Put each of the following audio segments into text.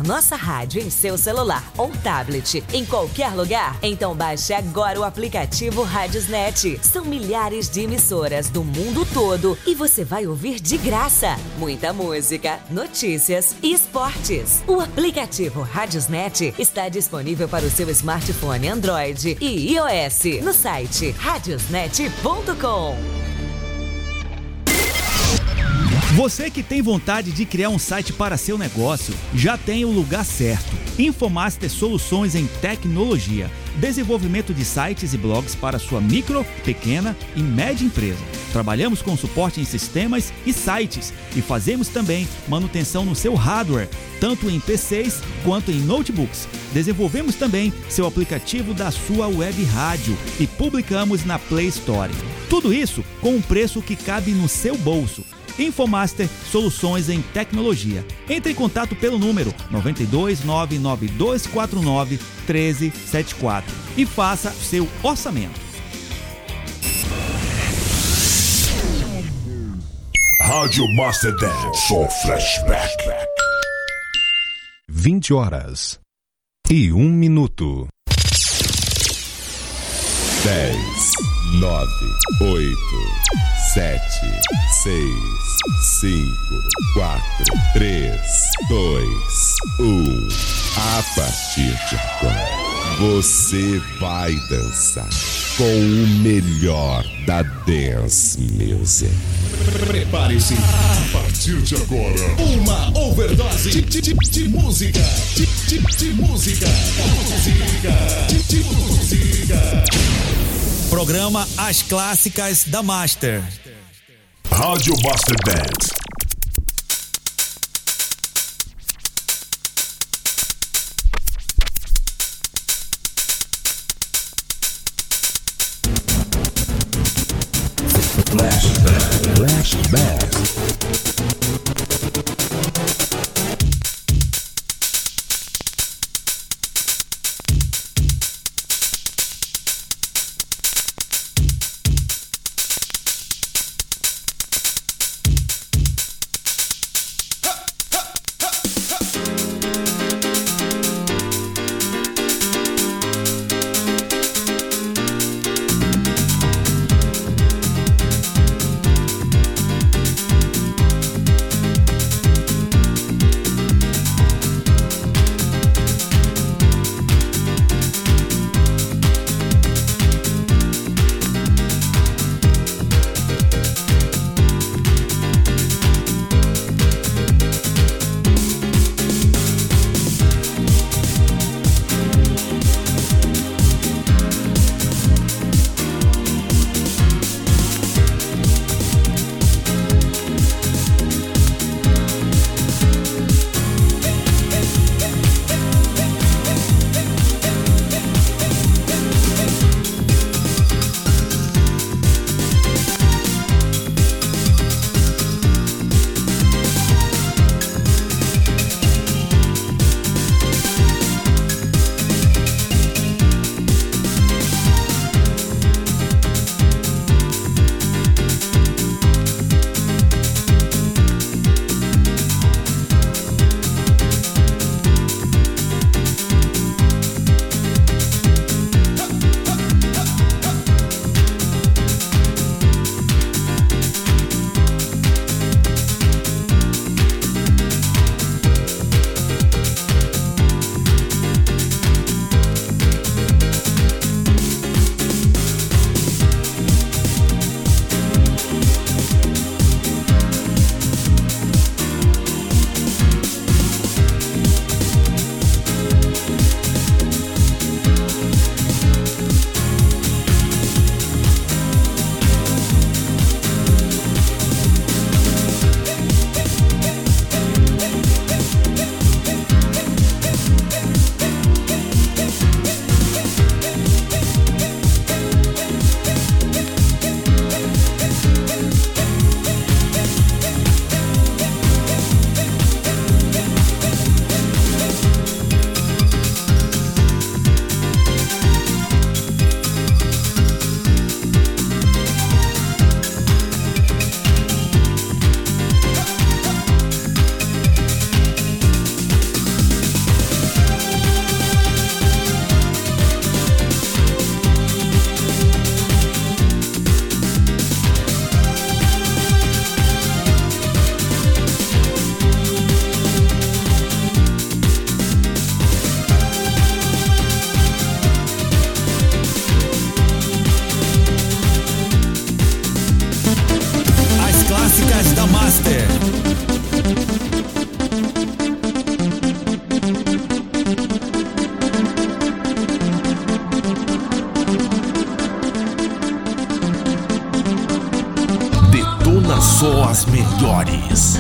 nossa rádio em seu celular ou tablet em qualquer lugar? Então baixe agora o aplicativo Radiosnet. São milhares de emissoras do mundo todo e você vai ouvir de graça muita música, notícias e esportes. O aplicativo Radiosnet está disponível para o seu smartphone Android e iOS no site radiosnet.com. Você que tem vontade de criar um site para seu negócio, já tem o lugar certo. Infomaster Soluções em Tecnologia. Desenvolvimento de sites e blogs para sua micro, pequena e média empresa. Trabalhamos com suporte em sistemas e sites e fazemos também manutenção no seu hardware, tanto em PCs quanto em notebooks. Desenvolvemos também seu aplicativo da sua web rádio e publicamos na Play Store. Tudo isso com um preço que cabe no seu bolso. Infomaster Soluções em Tecnologia. Entre em contato pelo número 92992491374 e faça seu orçamento. Rádio Master Dance, só flashback. 20 horas e 1 minuto. 10, 9, 8, 7, 6, 5, 4, 3, 2, 1. A partir de agora, você vai dançar com o melhor da Dance Music. Prepare-se, a partir de agora, uma overdose de música. De música. Programa As Clássicas da Master. Rádio Master Dance. Flashback. as melhores.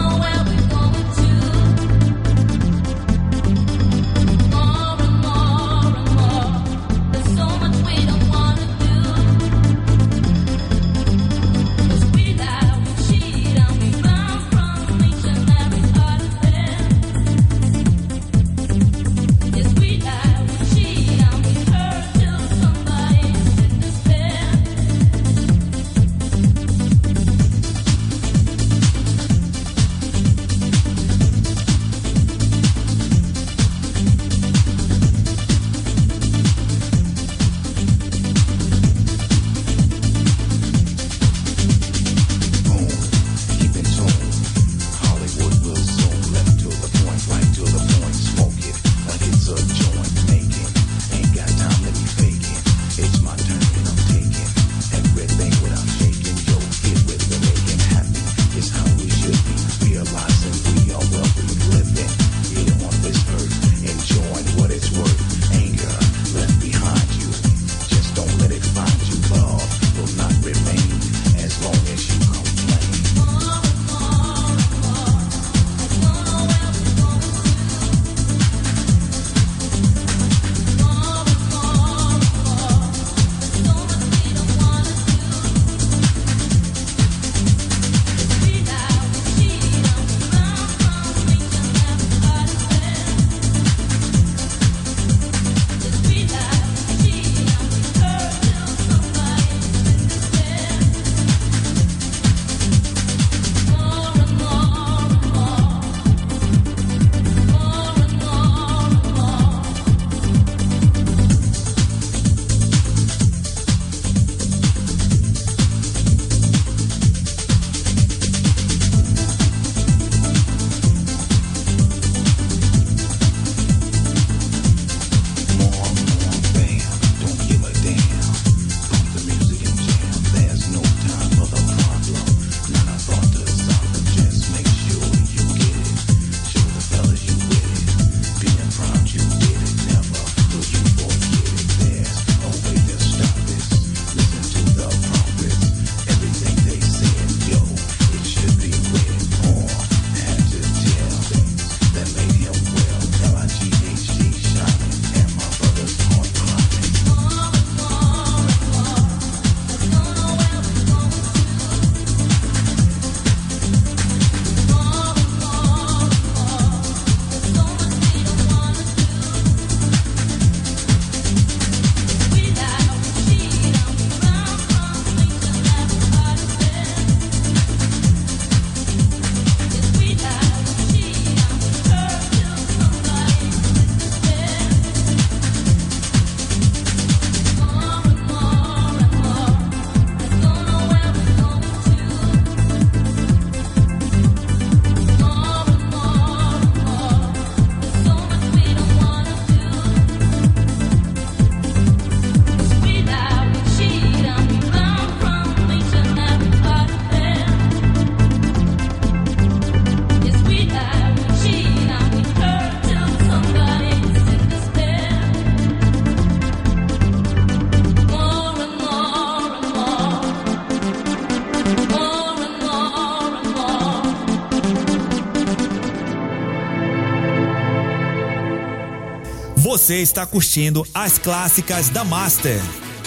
Você está curtindo as clássicas da Master.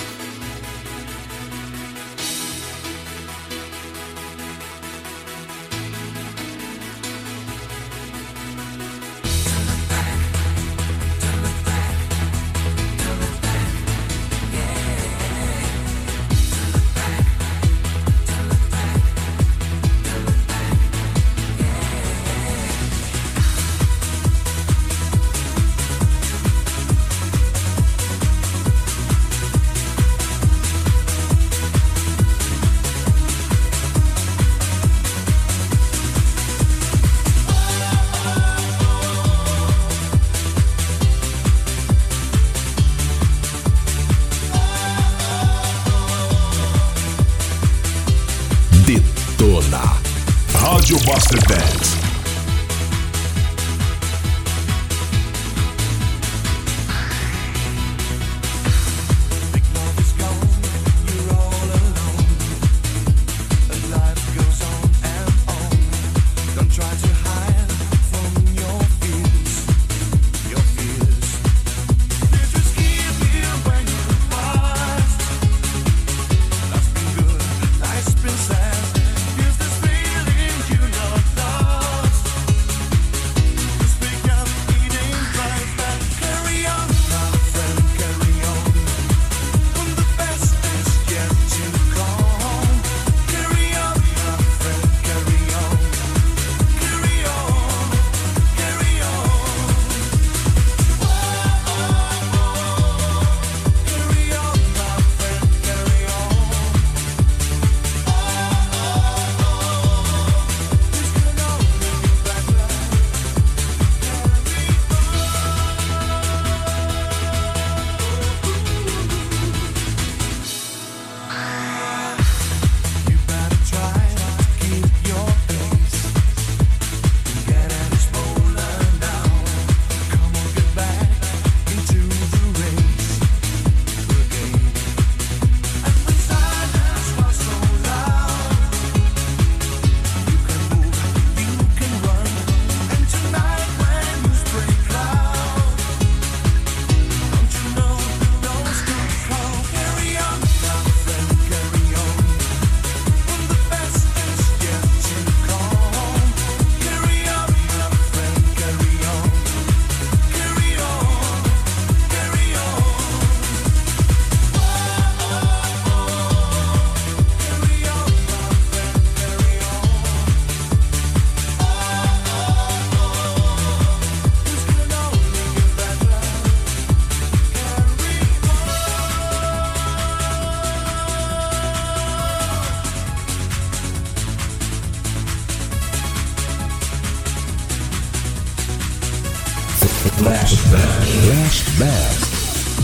Rádio Buster Bands. Life goes on. Flashback.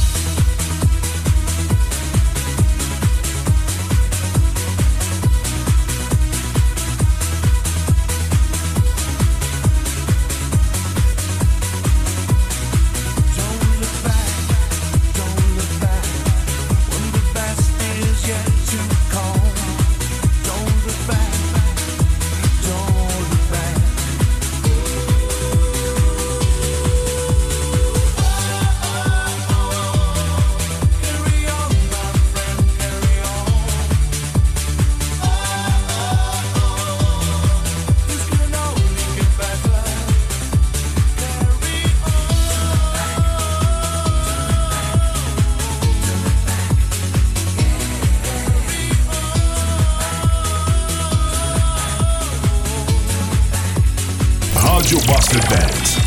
Rádio Buster Dance.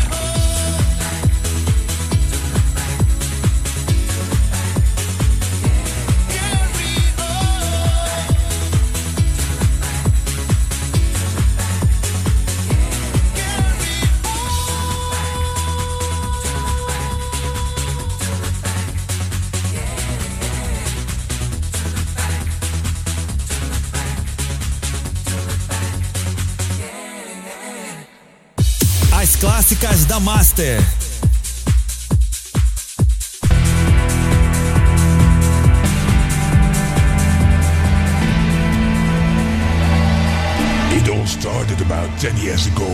As clássicas da Master. It all started about 10 years ago.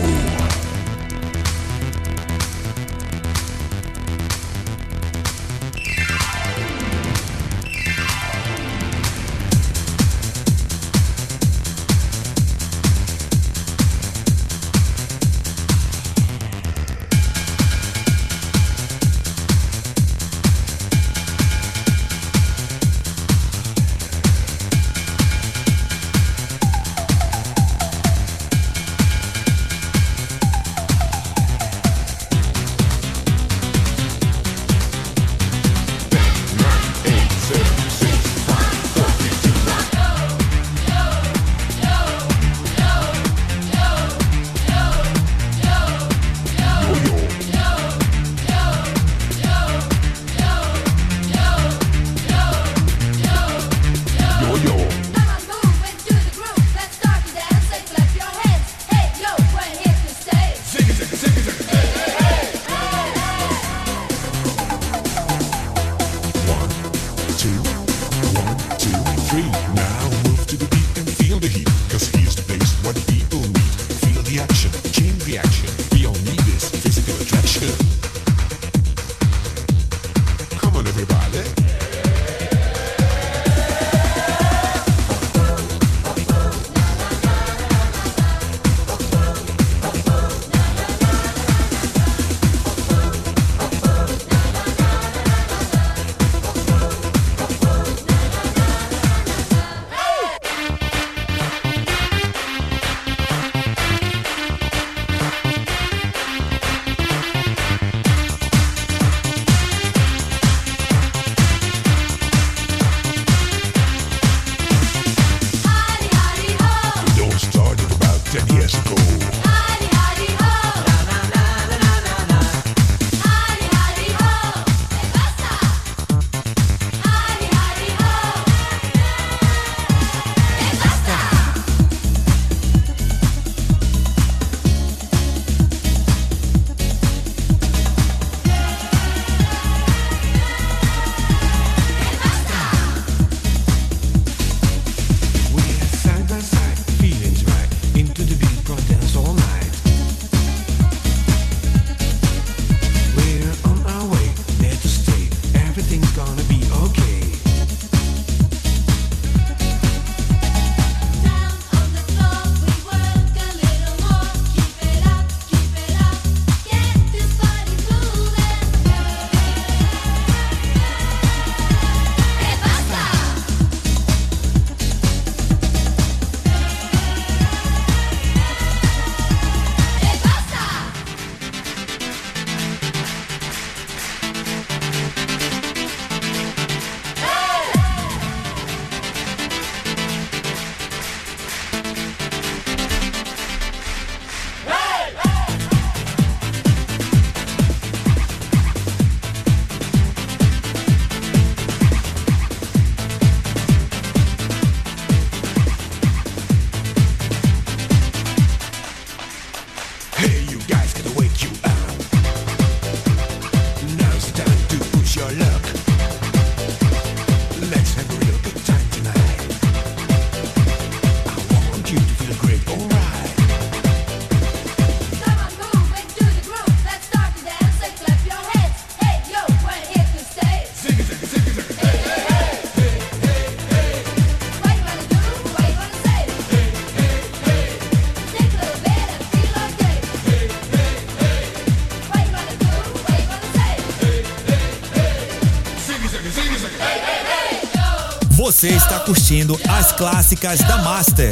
Você está curtindo as clássicas da Master.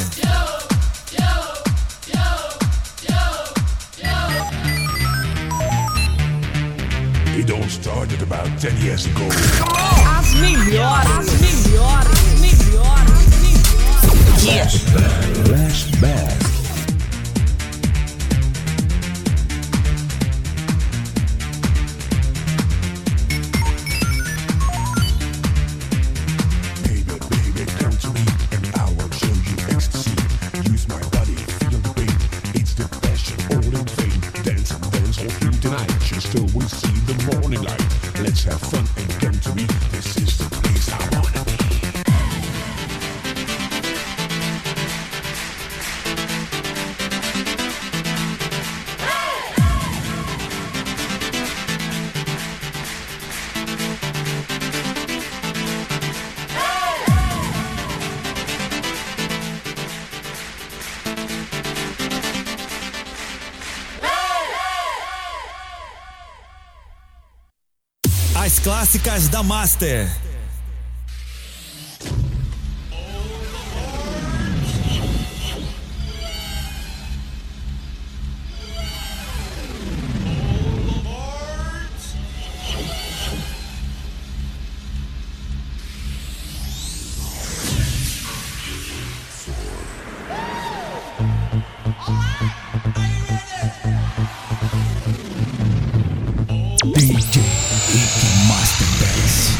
It all started about 10 years ago. As melhores. Yes. Flashback. Baby, come to me and I will show you ecstasy. Use my body, feel the pain. It's the passion, all in vain. Dance all through tonight. Just till we see the morning light. Let's have fun and come to me. This is the place I wanna be. As clássicas da Master. DJ Master Bass.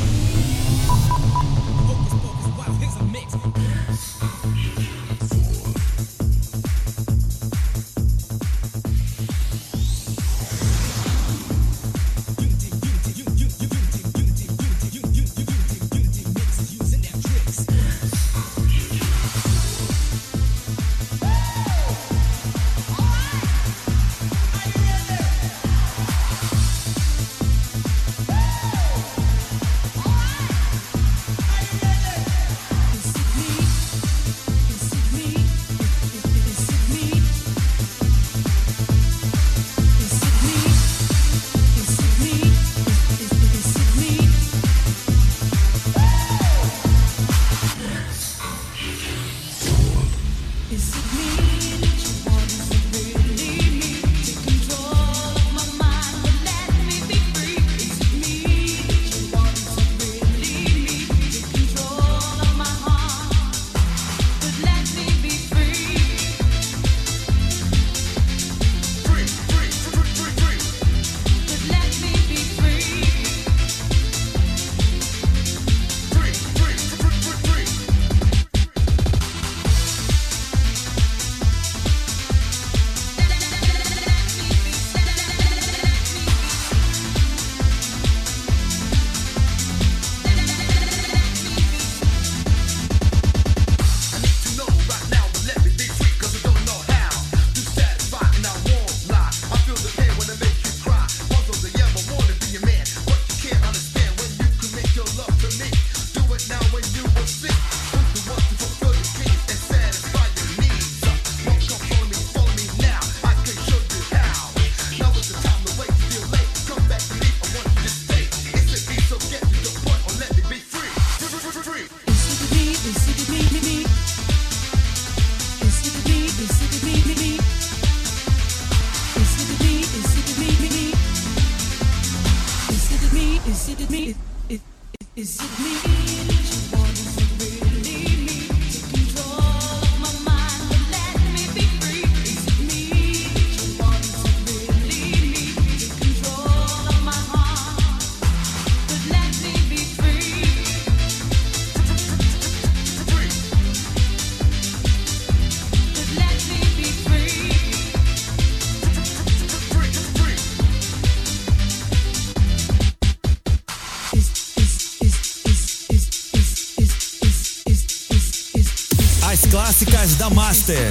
Clássicas da Master.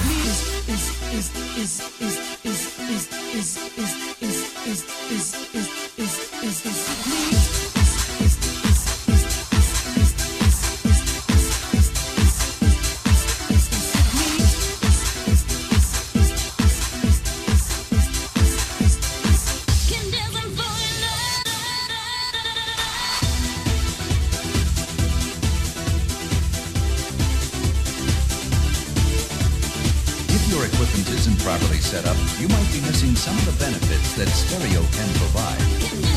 properly set up, you might be missing some of the benefits that stereo can provide.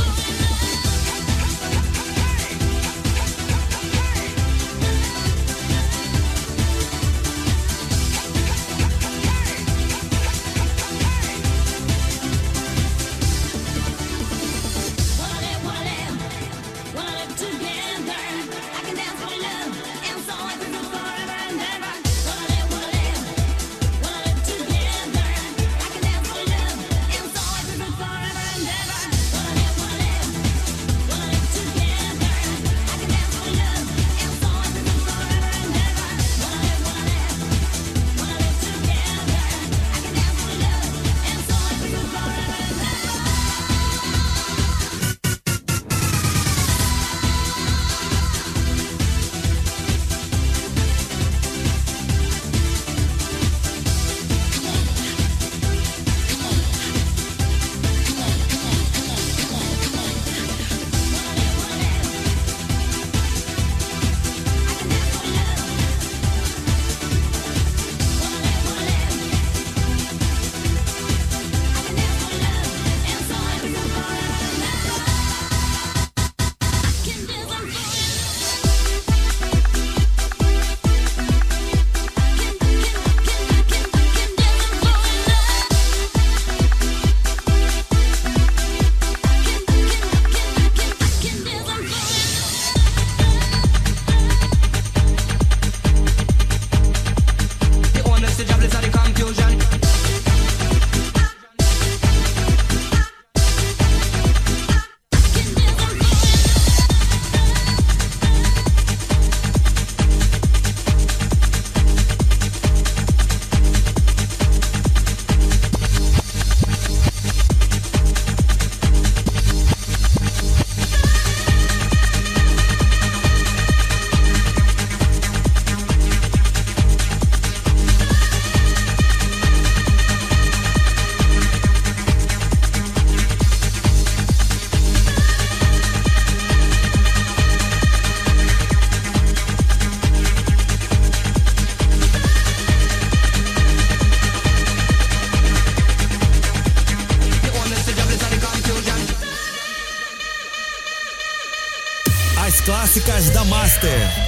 Clássicas da Master.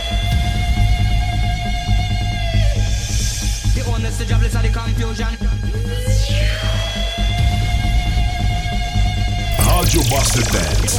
Rádio Master Dance.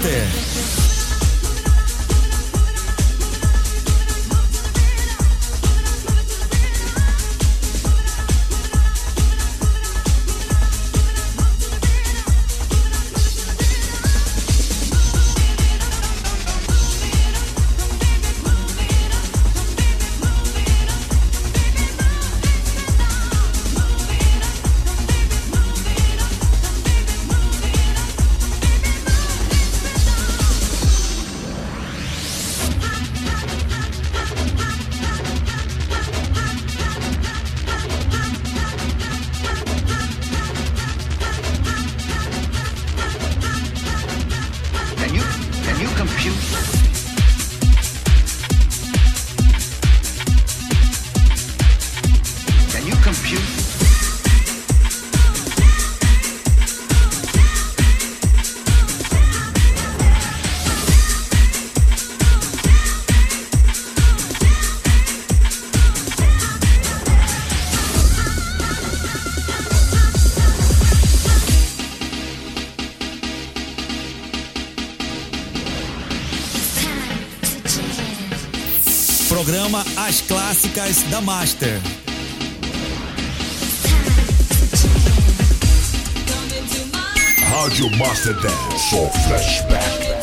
Master. Programa As Clássicas da Master. Rádio Master Dance ou Flashback.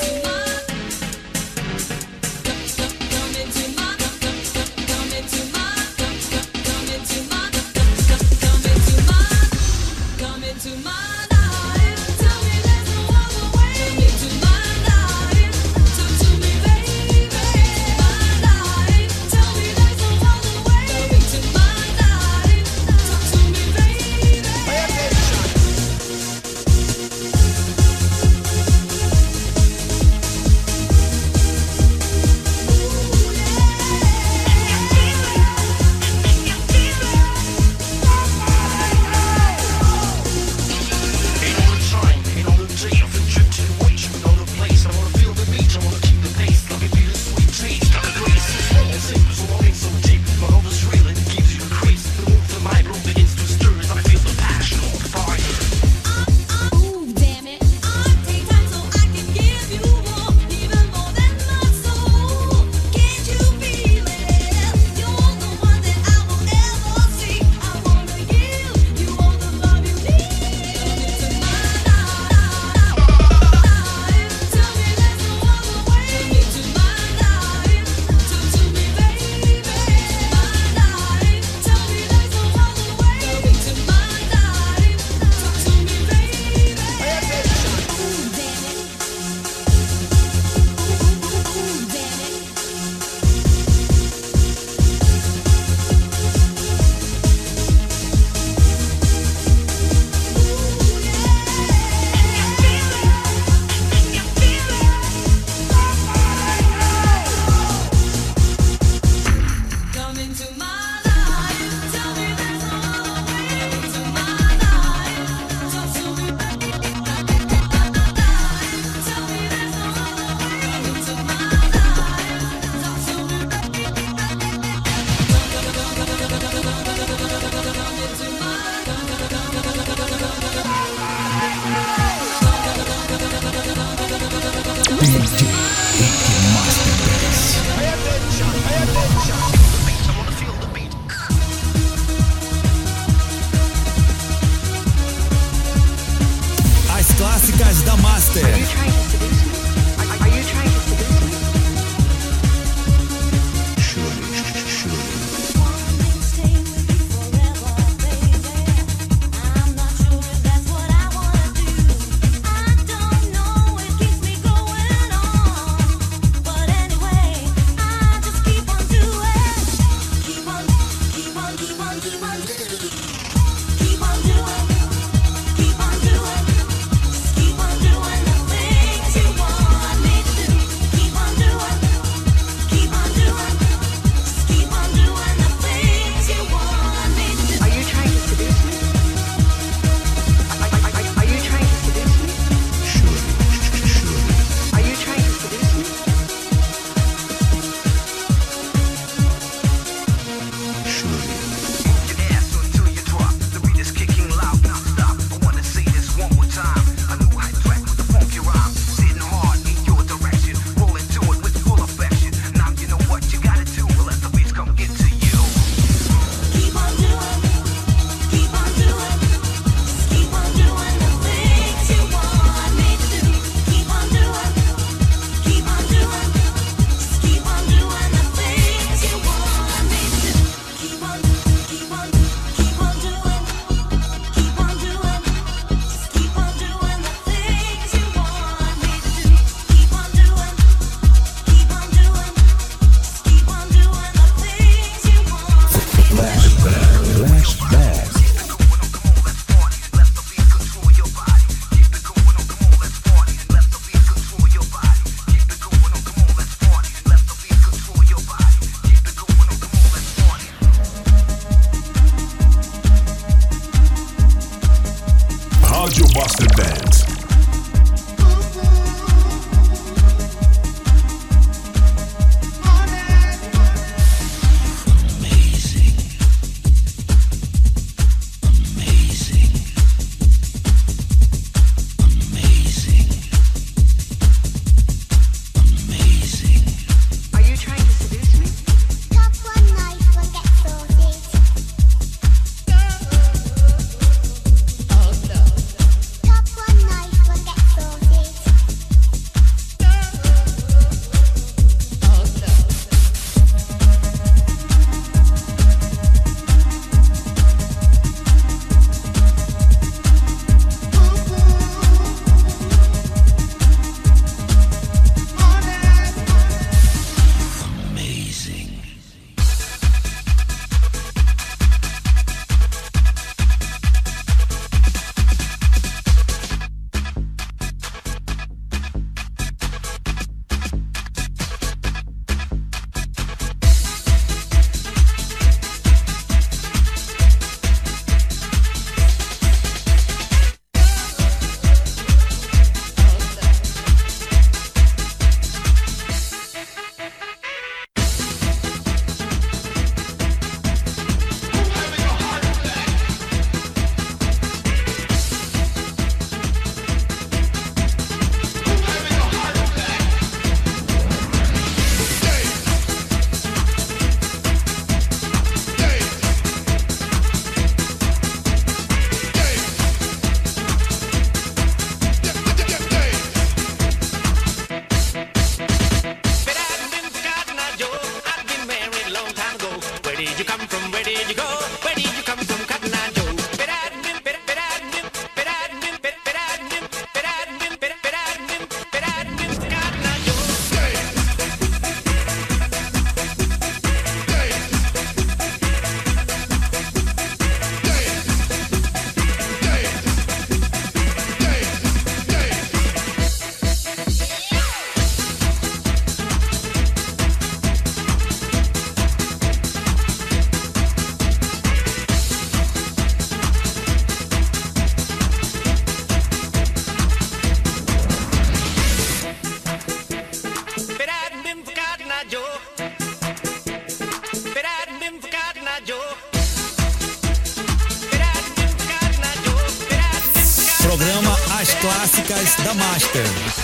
Programa As Clássicas da Master.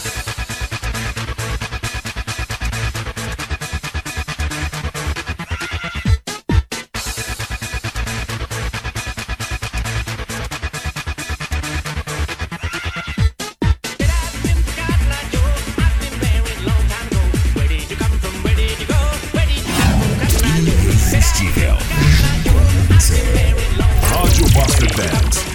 Irresistível. Rádio Master Band.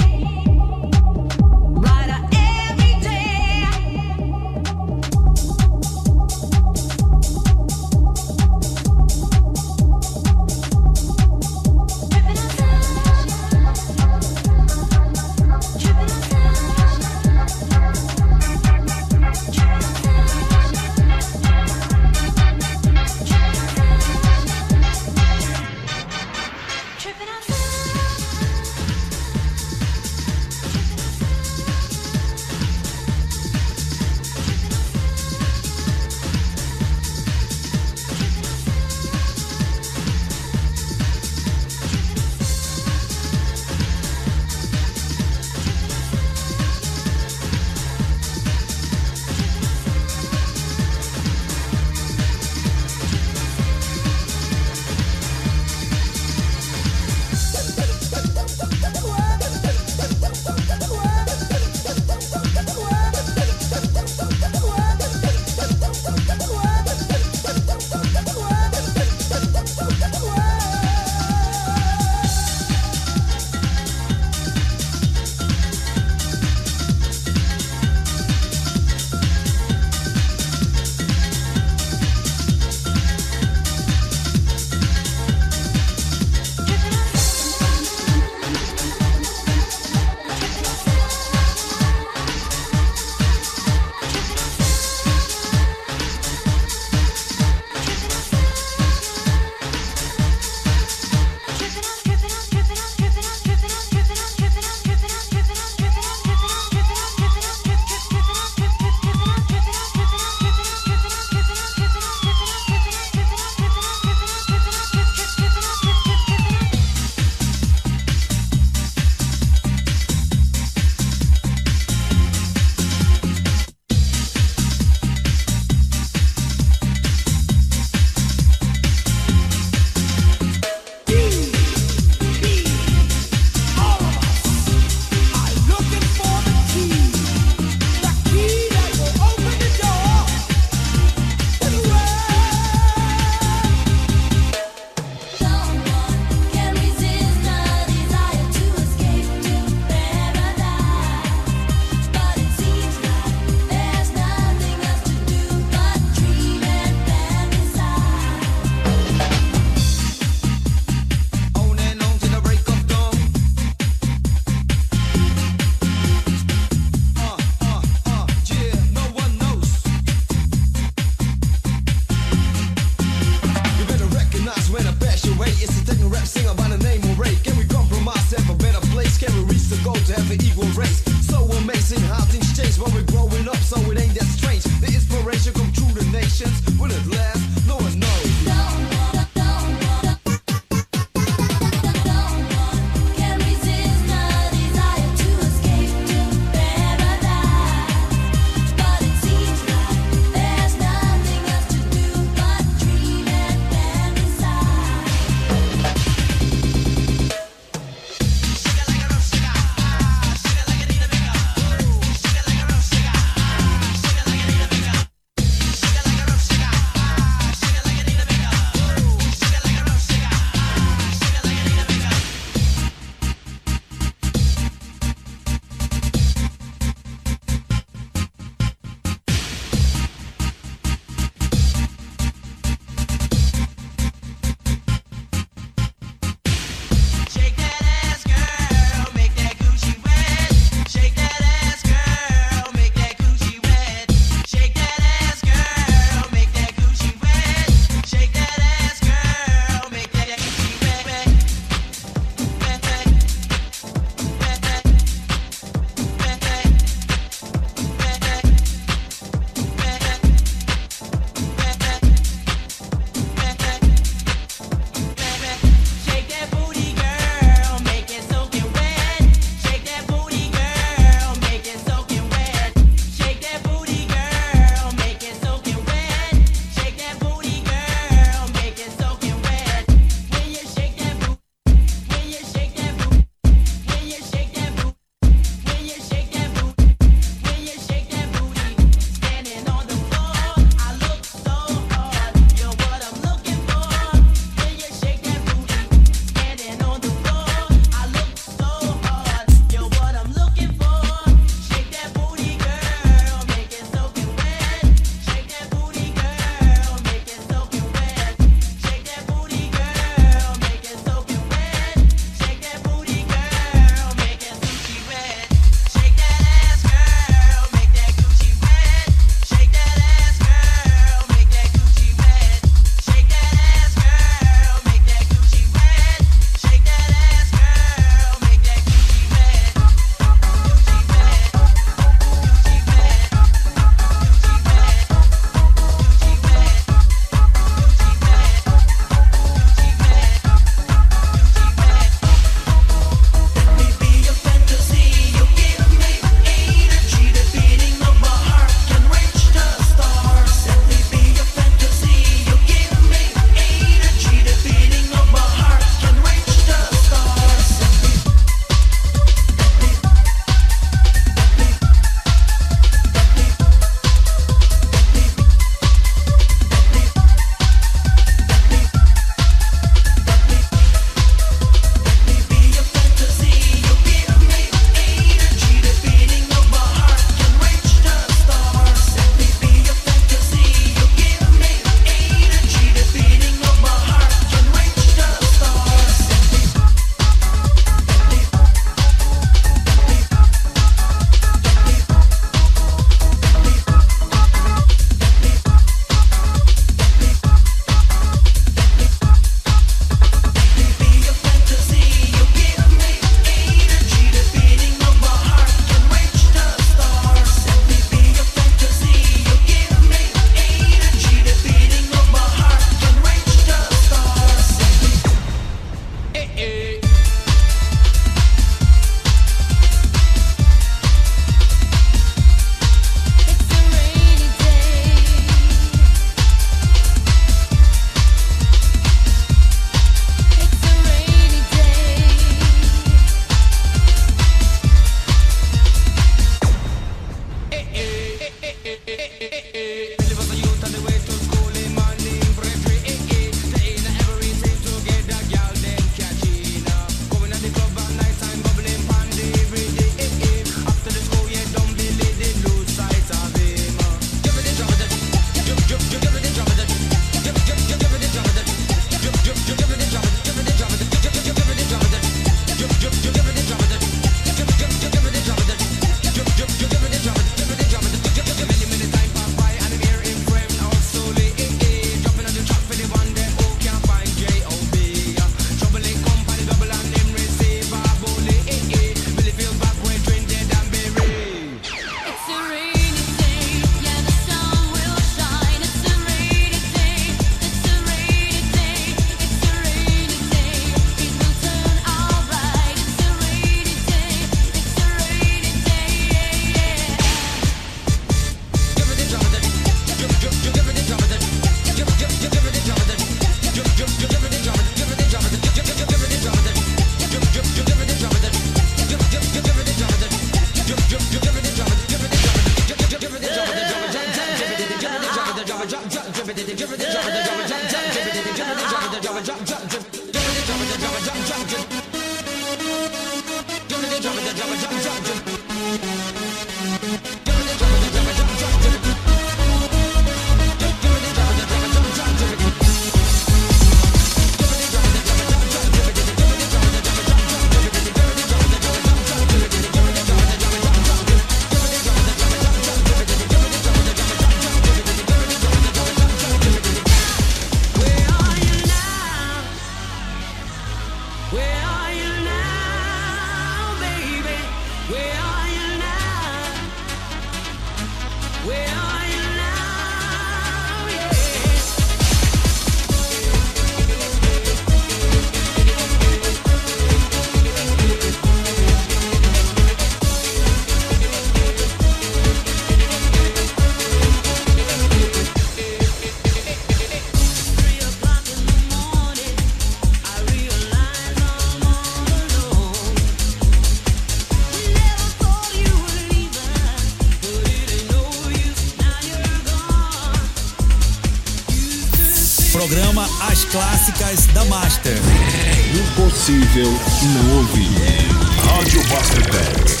Programa As Clássicas da Master. Impossível não ouvir. Rádio Master Dance.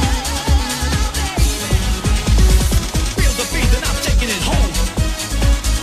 Feel the beat and I'm taking it home.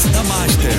Mix da Master.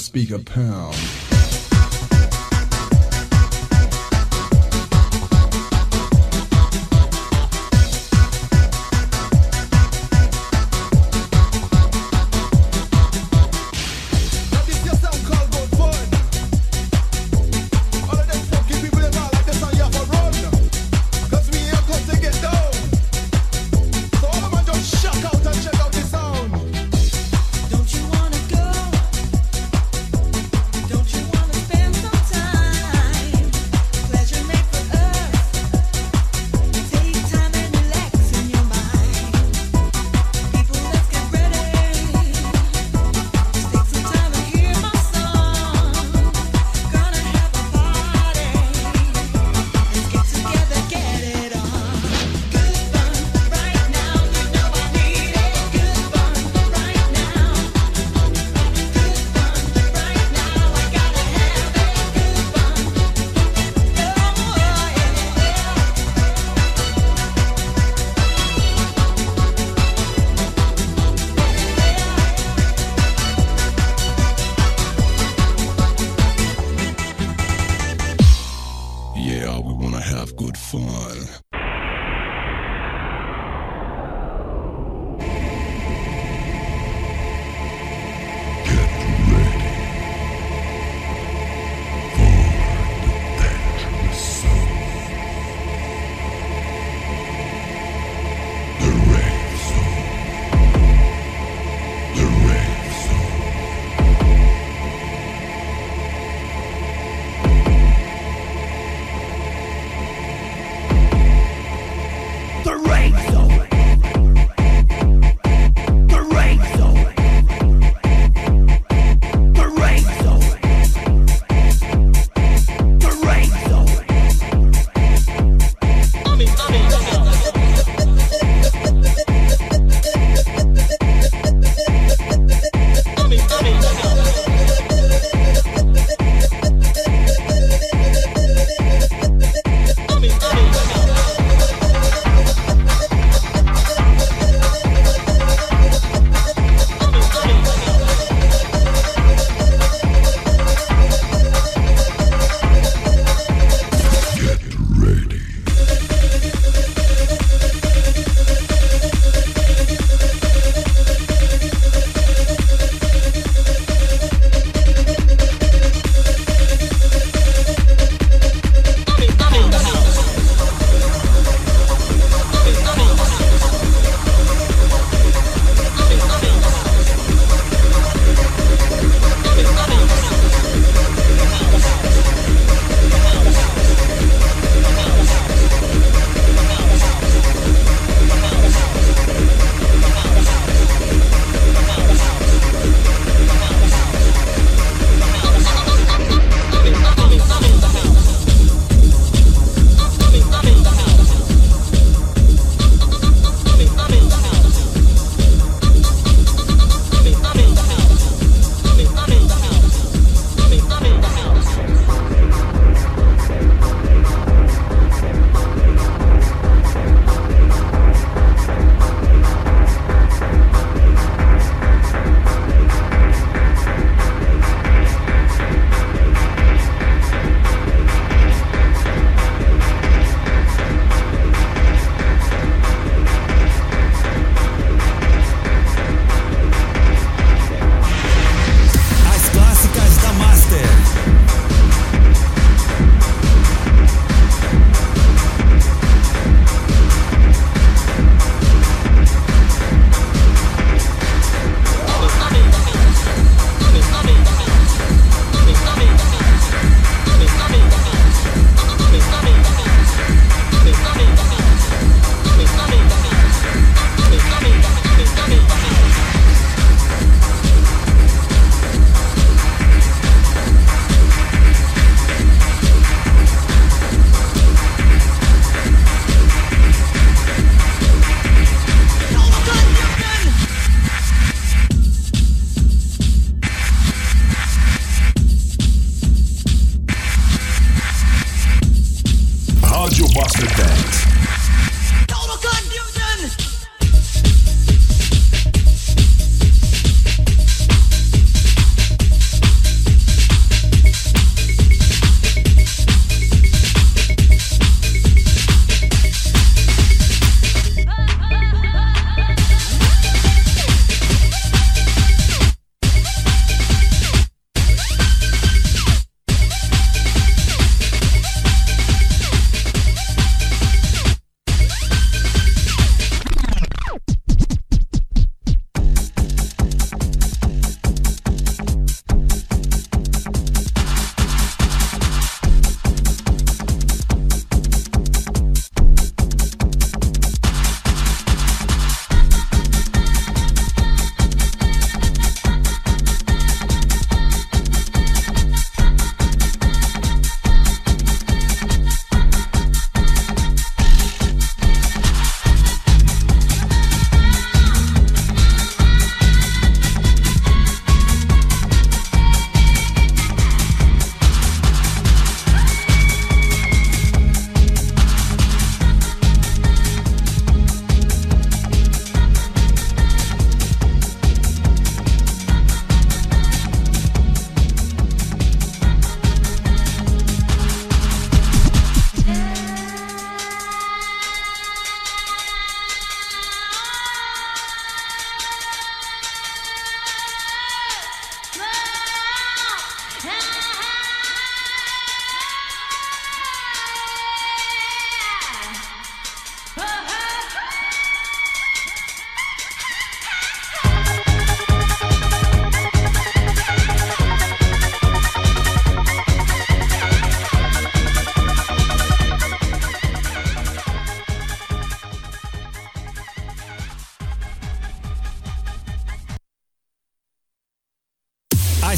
speaker pound.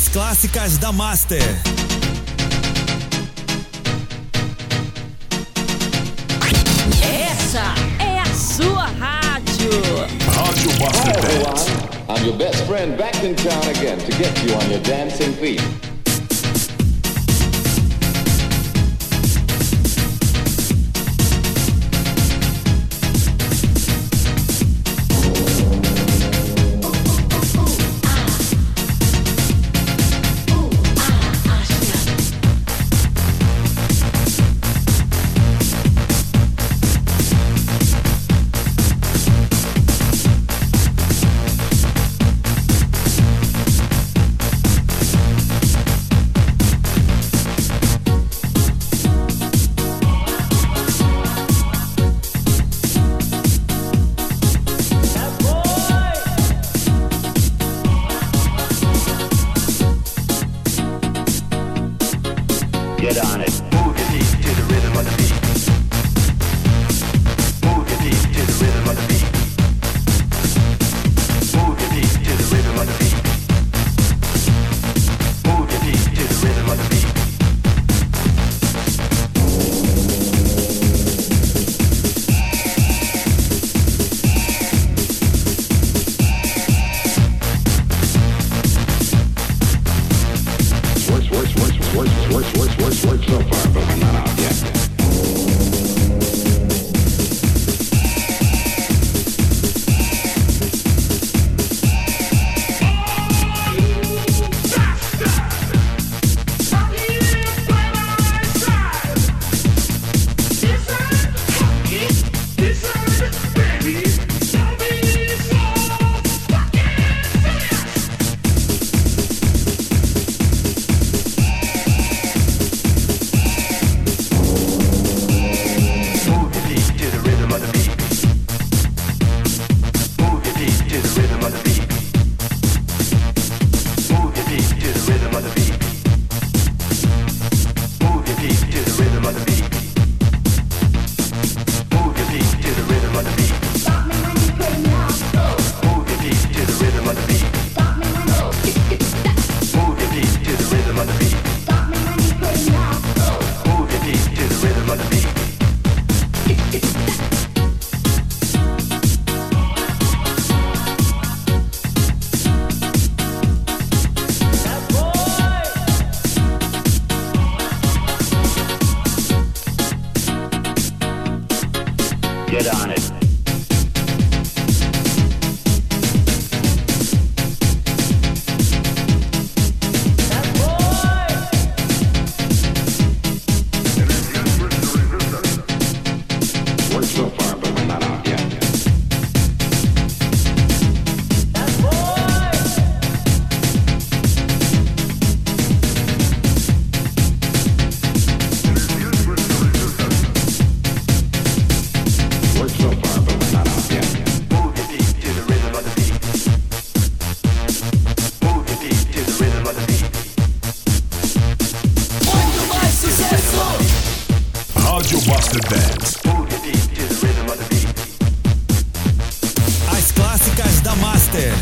clássicas da Master. Essa é a sua rádio. Rádio Master Dance. I'm your best friend back in town again to get you on your dancing feet. Get on it. Move your feet to the rhythm of the beat. Move your feet to the rhythm of the beat. Move your feet to the rhythm of the beat. Move your feet to the rhythm of the beat. Work so far, but we're not out yet. Get on it. Work so far, but we're not out yet. Work so far, but we're not out yet. Move your feet to the rhythm of the beat. Move your feet to the rhythm of the beat. Muito mais sucesso. Rádio Master Dance. Move your feet to the rhythm of the beat. As clássicas da Master.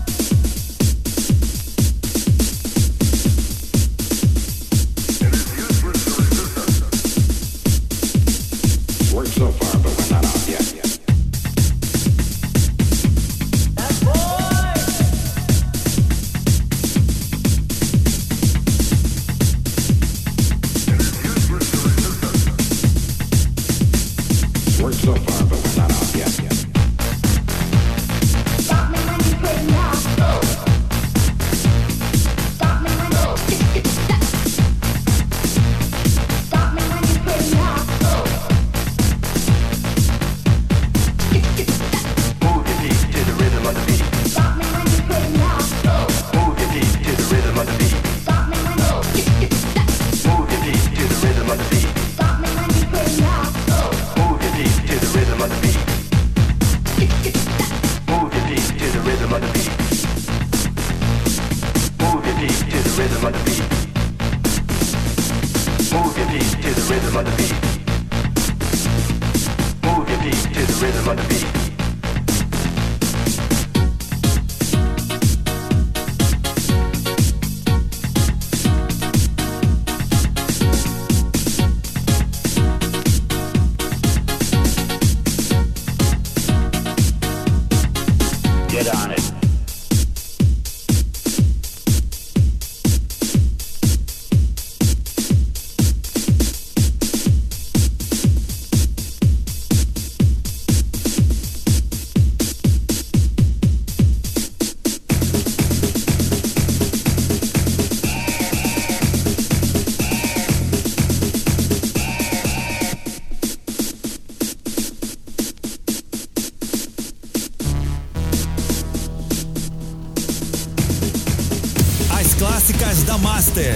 It is rhythm of the beat. Move your feet to the rhythm of the beat. Move your feet to the rhythm of the beat. Get on it. Clássicas da Master.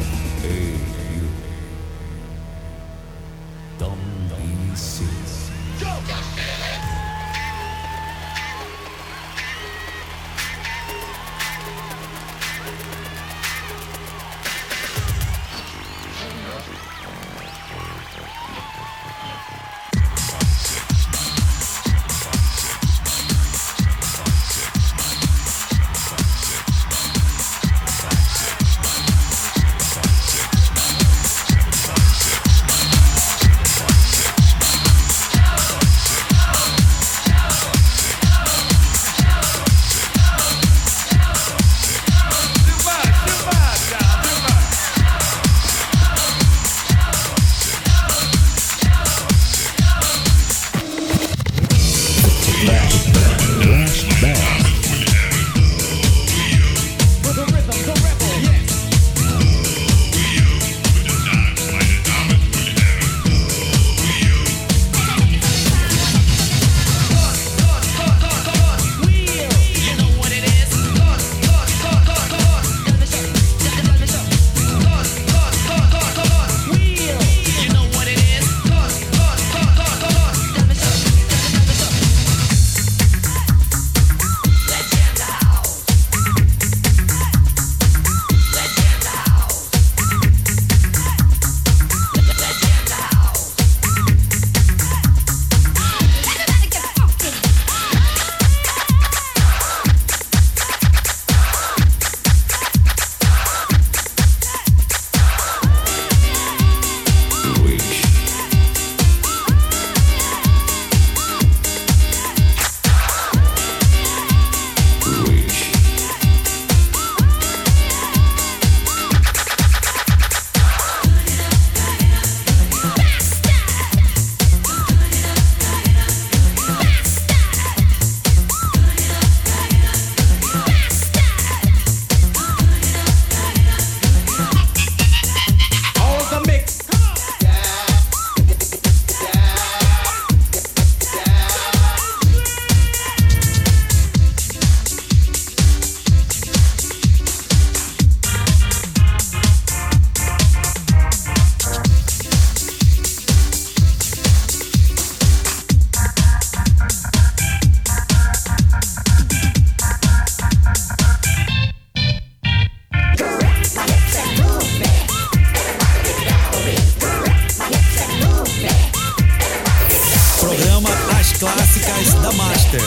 Clássicas da Master.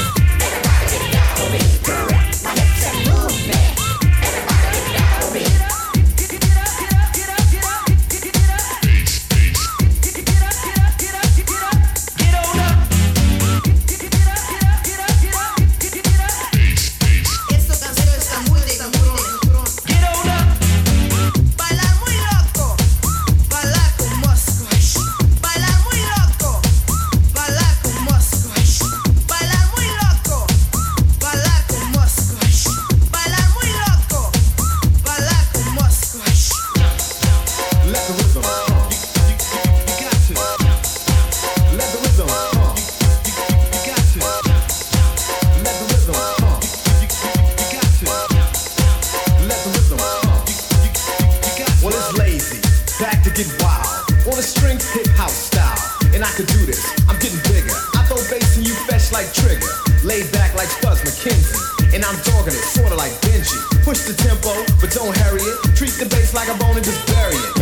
Get wild, on the strings, hip house style, and I could do this. I'm getting bigger. I throw bass and you fetch like Trigger, laid back like Spuzz McKenzie, and I'm dogging it, sorta like Benji. Push the tempo, but don't hurry it. Treat the bass like a bone and just bury it.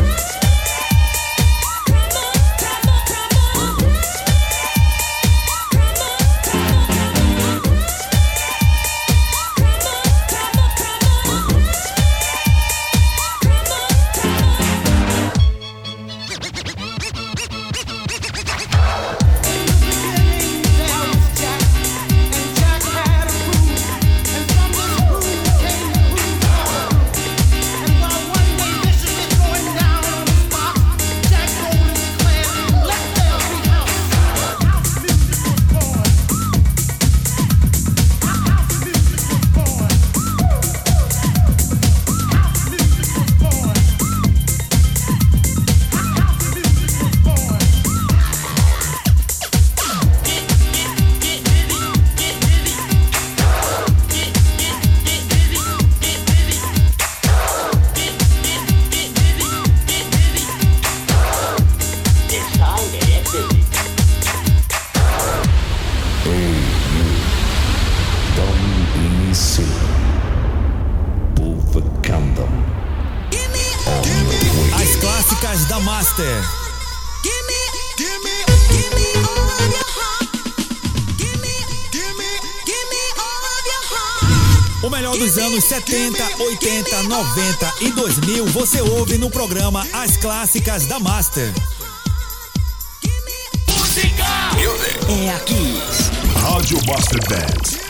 As clássicas da Master. O melhor dos anos 70, 80, 90 e 2000 você ouve no programa As Clássicas da Master. É aqui. Rádio Master Dance.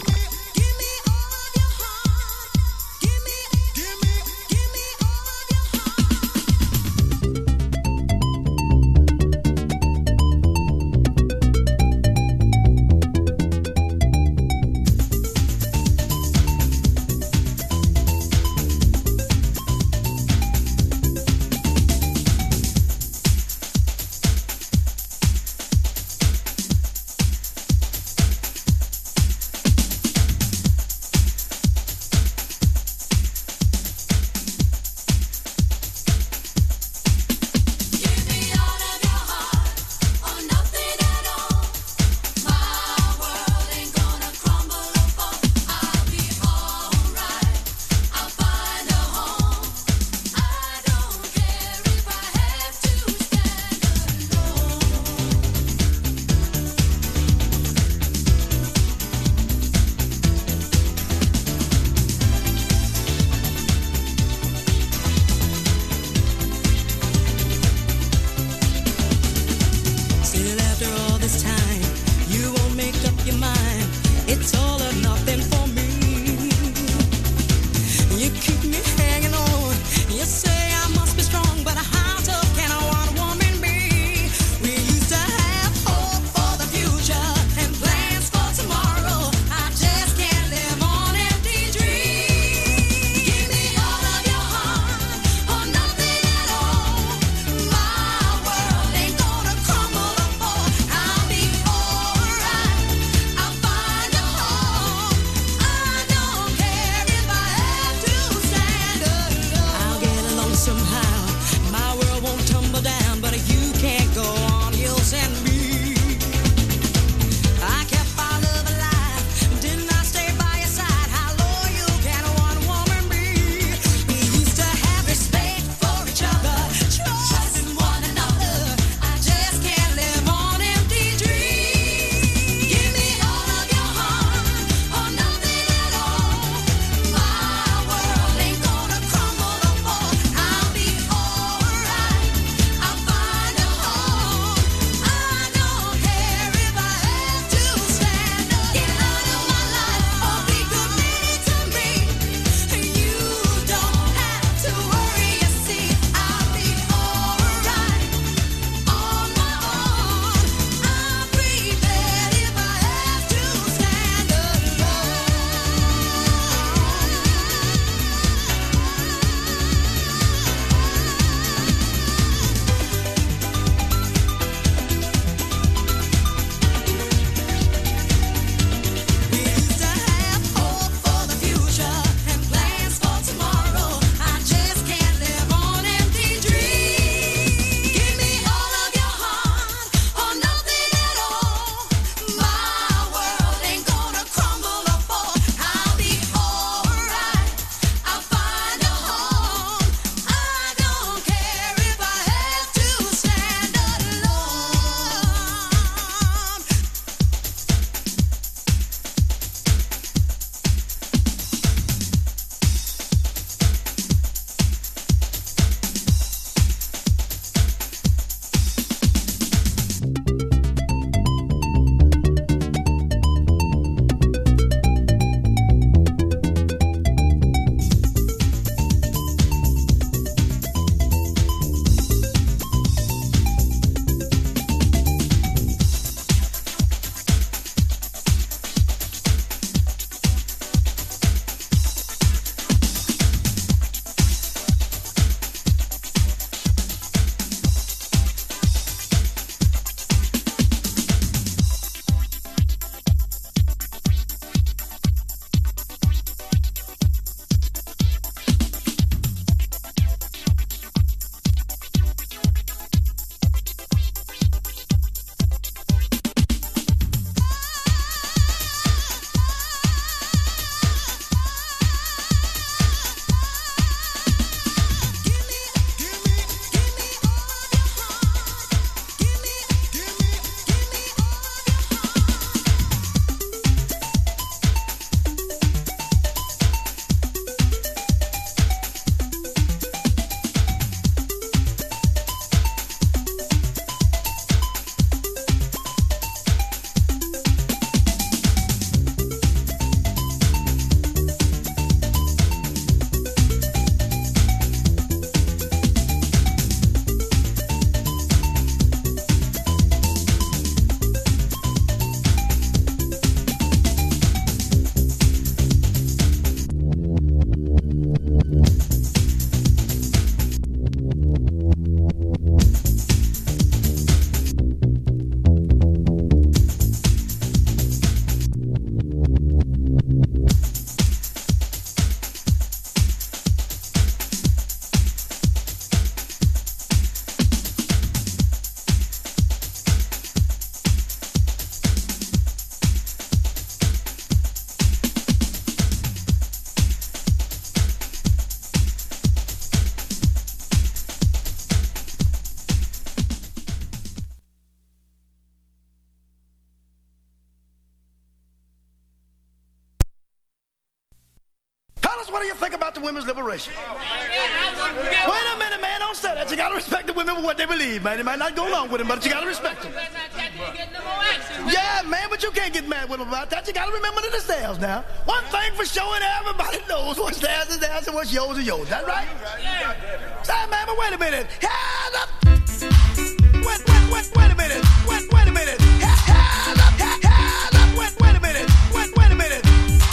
what do you think about the women's liberation? Wait a minute, man, don't say that. You gotta respect the women for what they believe, man. You might not go along with them, but you gotta respect them. Yeah, man, but you can't get mad with them about that. You gotta remember that it's theirs now. One thing for sure, and everybody knows what's theirs is theirs and what's yours is yours. That's right? Yeah. Say, man, but wait a minute. Hand up. Wait a minute. Wait a minute. Hand up. Hand up. Wait a minute. Wait a minute.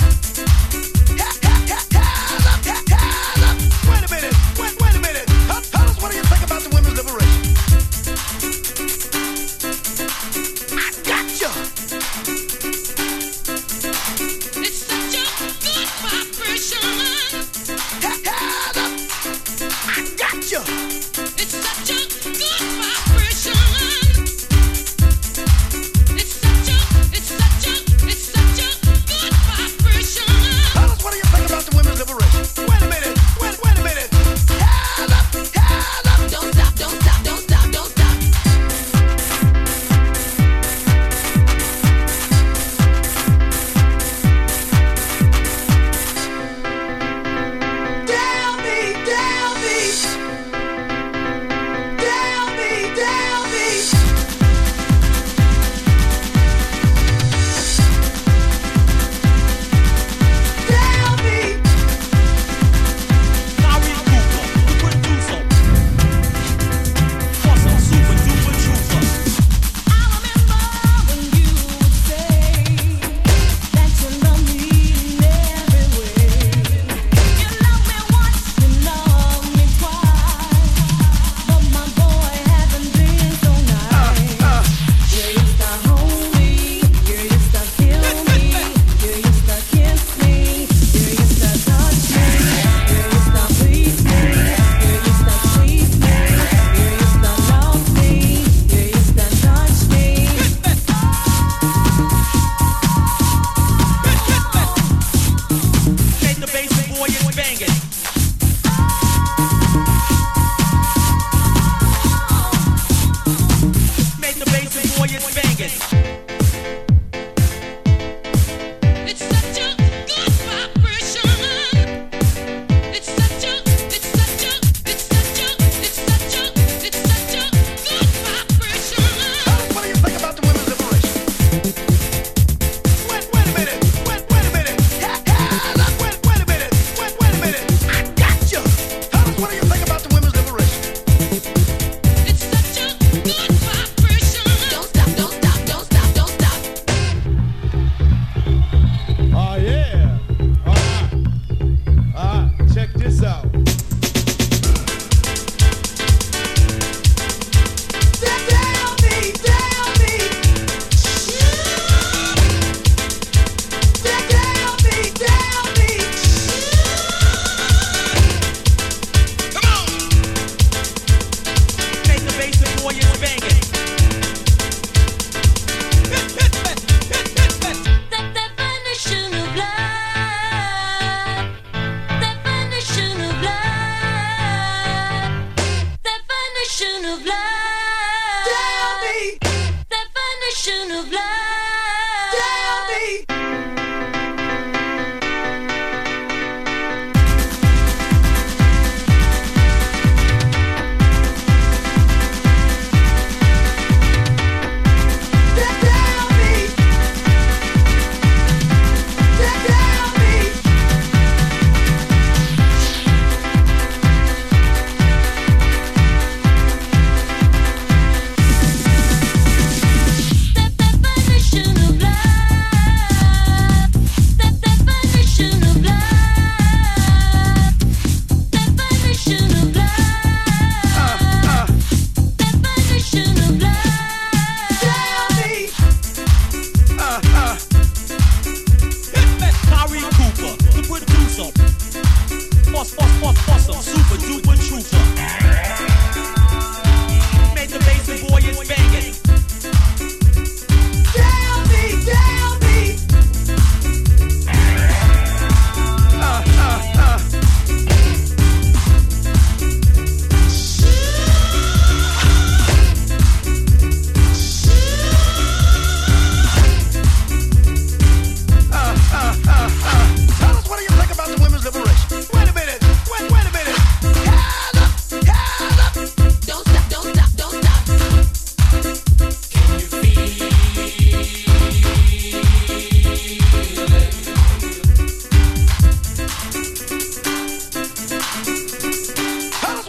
Wait a minute. Tell us, what do you think about the women's liberation? I got you. It's such a good vibration. Hand up. I got you. It's such a good vibration.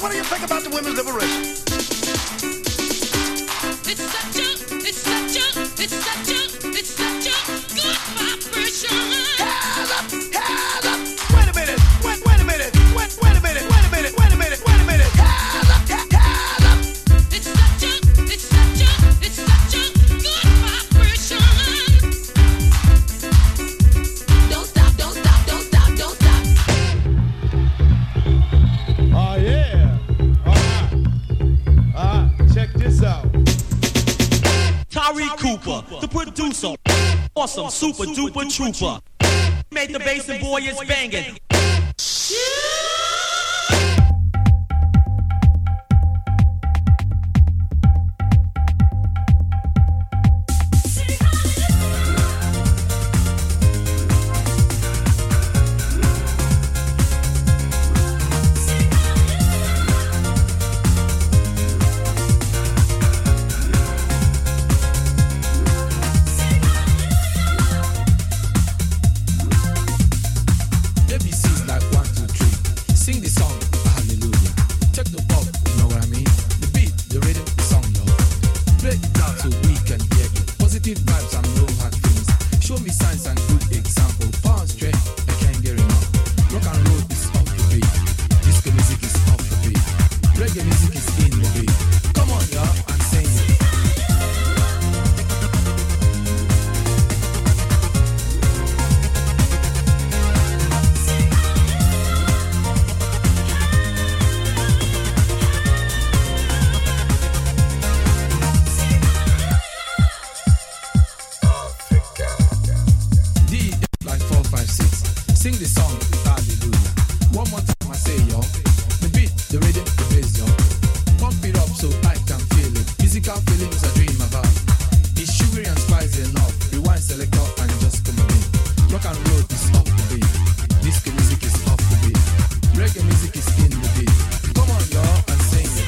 what do you think about the women's liberation? It's such a good vibration. Hands up, hands up. Wait a minute, wait a minute, wait a minute, wait a minute, wait a minute, wait a minute. Hands up, hands up. It's such a good vibration. Don't stop, don't stop, don't stop, don't stop. Oh yeah. All right, check this out. Tyree Cooper, the producer, awesome, super duper trooper, made the bass and boy is banging. ABC's like 1, 2, 3. Sing the song, hallelujah. Check the pop, you know what I mean? The beat, the rhythm, the song, yo. Play it down so we can hear you. Positive vibes and no hard feelings. Show me signs and good example. Power straight, I can't get enough. Rock and roll is off the beat. Disco music is off the beat. Reggae music is in the beat. Come on, y'all, and sing it. D like 4, 5, 6. Sing the song, hallelujah. One more time I say, yo. The beat, the rhythm, the bass, yo. Pump it up so I can feel it. Physical feelings I dream about. It's sugary and spicy enough. Rewind, selector, and just come again. Rock and roll is off the beat. Disco music is off the beat. Reggae music is in the beat. Come on, y'all, and sing it.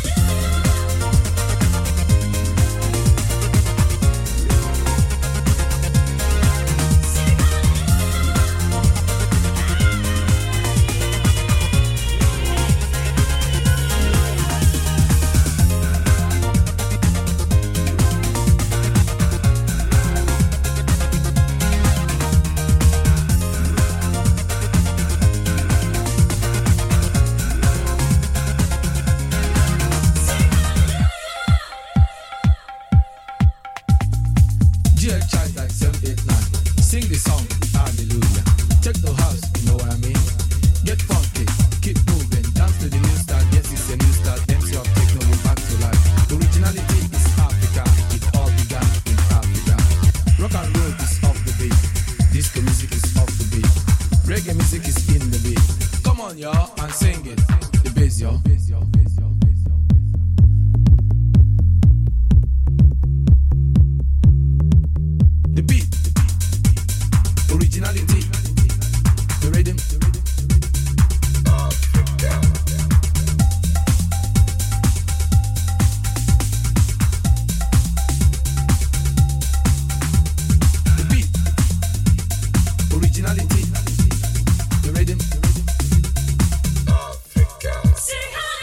GL Child like 789. Sing the song, hallelujah. Check the house, you know what I mean? Get funky, keep moving. Dance to the new style, yes, it's a new style. MC of techno, we're back to life. Originality is Africa, it all began in Africa. Rock and roll is off the beat. Disco music is off the beat. Reggae music is in the beat. Come on, y'all, and sing it. The bass, y'all. The beat, originality, the rhythm, the beat, originality, the rhythm, Africa.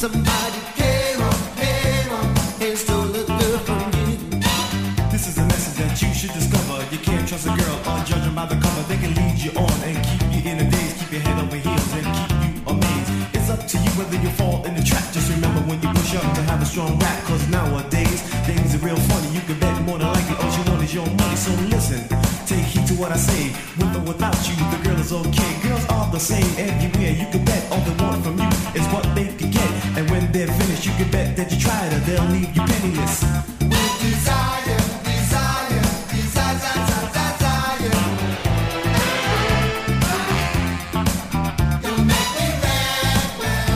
Somebody came on and stole a girl from you. This is a message that you should discover. You can't trust a girl or judge them by the cover. They can lead you on and keep you in a daze, keep your head over heels and keep you amazed. It's up to you whether you fall in the trap. Just remember when you push up to have a strong rap, cause nowadays things are real funny. You can bet more than likely all you want is your money. So listen, take heed to what I say. With or without you, the girl is okay. Girls are the same everywhere. You can bet all they want from you is what they can get. And when they're finished, you can bet that you tried her, they'll leave you penniless. With desire, desire, desire, desire, desire. You make me reckless.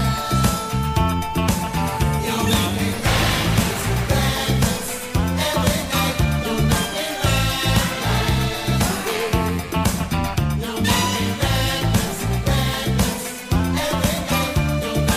You make me reckless, reckless. Every night you make me reckless. You make me reckless, reckless. Every night you make me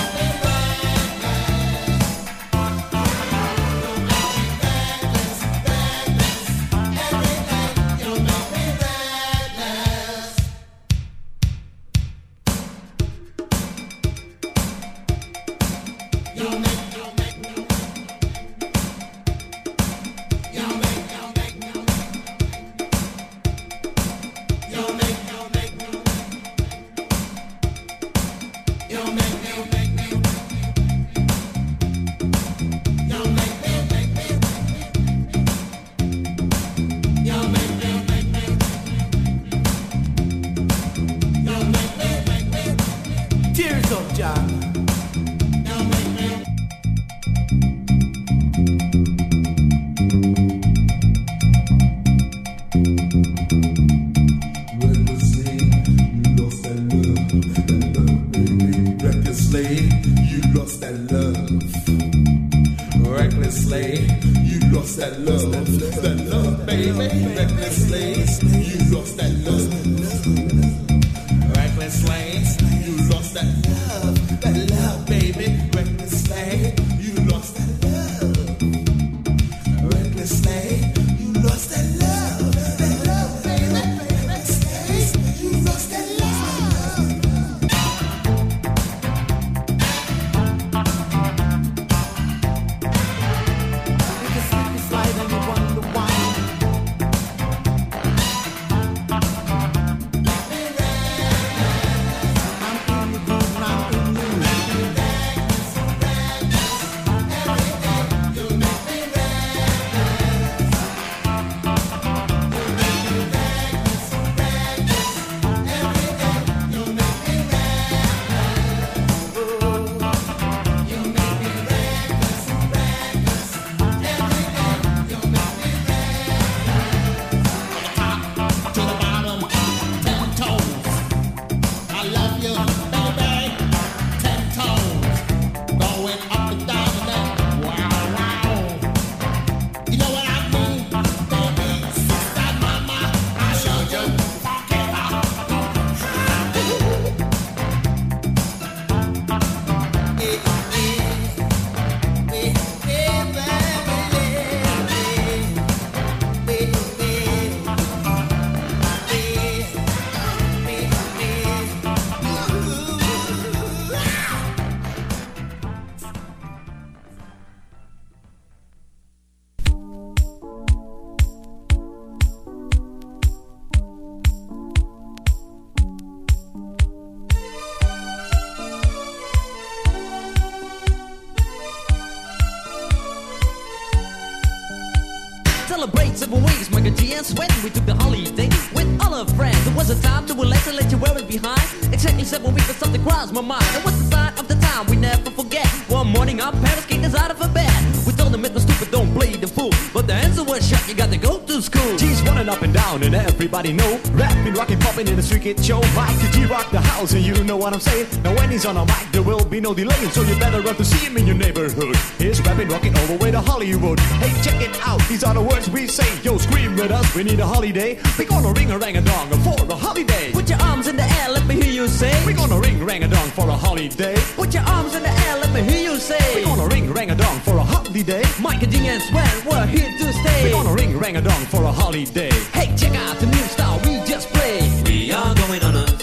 Celebrate 7 weeks, Michael G and Sweat. We took the holiday with all our friends. It was a time to relax and let you wear it behind. Exactly 7 weeks, but something crossed my mind. It was the sign of the time we never forget. One morning our parents kicked us out of a bed. We told them it was stupid, don't play the fool. But the answer was shut, you got to go to school. G's running up and down and everybody know. Rapping, rocking, popping in the street kid show. Mike G rock the house and you know what I'm saying. Now when he's on a mic there will be no delay. So you better run to see him in your neighborhood. He's rapping, rocking all the way to Hollywood. Hey, check it out, these are the words we say. Yo, scream with us, we need a holiday. We gonna ring a rang a dong for a holiday. Put your arms in the air, let me hear you say. We gonna ring rang a dong for a holiday. Put your arms in the air, let me hear you say. We gonna ring rang a dong for a holiday. Mike and G and Sweat, we're here to stay. We gonna ring rang a dong for a holiday. Hey, check out the new style we just played. We are going on a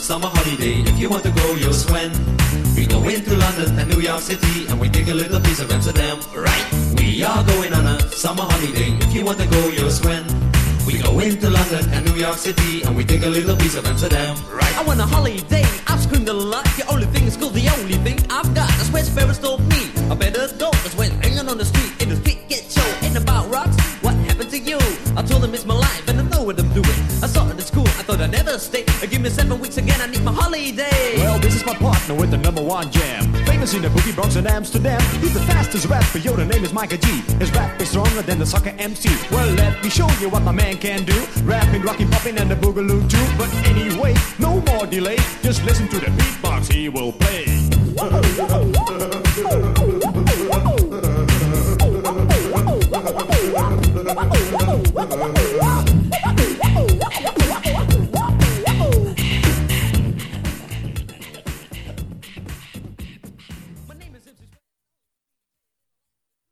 summer holiday. If you want to go, you'll swim. We go into London and New York City, and we take a little piece of Amsterdam, right? We are going on a summer holiday. If you want to go, you'll swim. We go into London and New York City, and we take a little piece of Amsterdam, right? I want a holiday, I've screamed a lot. The only thing is cool, the only thing I've got. That's where Sparrows told me I better go. That's when hanging on the street, in the street get show. Ain't about rocks, what happened to you? I told them it's my life and I know what I'm doing. I saw it at school, I thought I'd never stay. Give me 7 weeks again, I need my holiday. Well, this is my partner with the #1 jam. Famous in the boogie Bronx and Amsterdam. He's the fastest rapper, yo, the name is Micah G. His rap is stronger than the soccer MC. Well, let me show you what my man can do. Rapping, rocking, popping, and the boogaloo too. But anyway, no more delay. Just listen to the beatbox he will play.